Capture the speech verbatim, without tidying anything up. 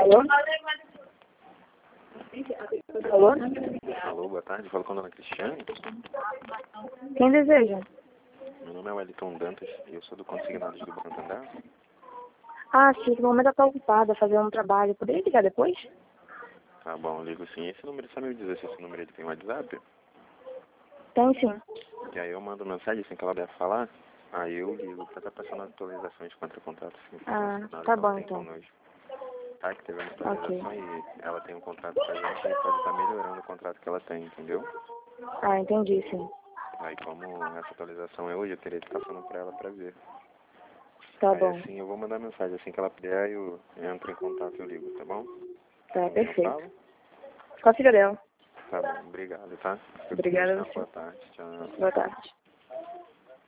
Alô? Alô? Alô, boa tarde. Falo com a dona Cristiane. Quem deseja? Meu nome é Wellington Dantas e eu sou do Consignados do Banco Andar. Ah, sim, no momento eu estou ocupada fazendo um trabalho. Poderia ligar depois? Tá bom, ligo sim. Esse número, sabe me dizer se esse número ele tem WhatsApp? Tem sim. E aí eu mando mensagem assim que ela deve falar. Aí eu ligo pra estar passando atualizações contra contrato assim, Ah, nada tá que ela bom tem então. conosco. Tá, que teve uma Ok. atualização e ela tem um contrato com a gente e pode estar melhorando o contrato que ela tem, entendeu? Ah, entendi sim. Aí como essa atualização é hoje, eu teria que passando pra ela pra ver. Tá Aí bom. assim eu vou mandar mensagem, assim que ela puder eu entro em contato e eu ligo, tá bom? Tá, Com quem eu perfeito. falo? Com a filha dela. Tá bom, obrigado, tá? Fica com Deus, Obrigada tá? a você. Boa tarde, tchau. Boa tarde.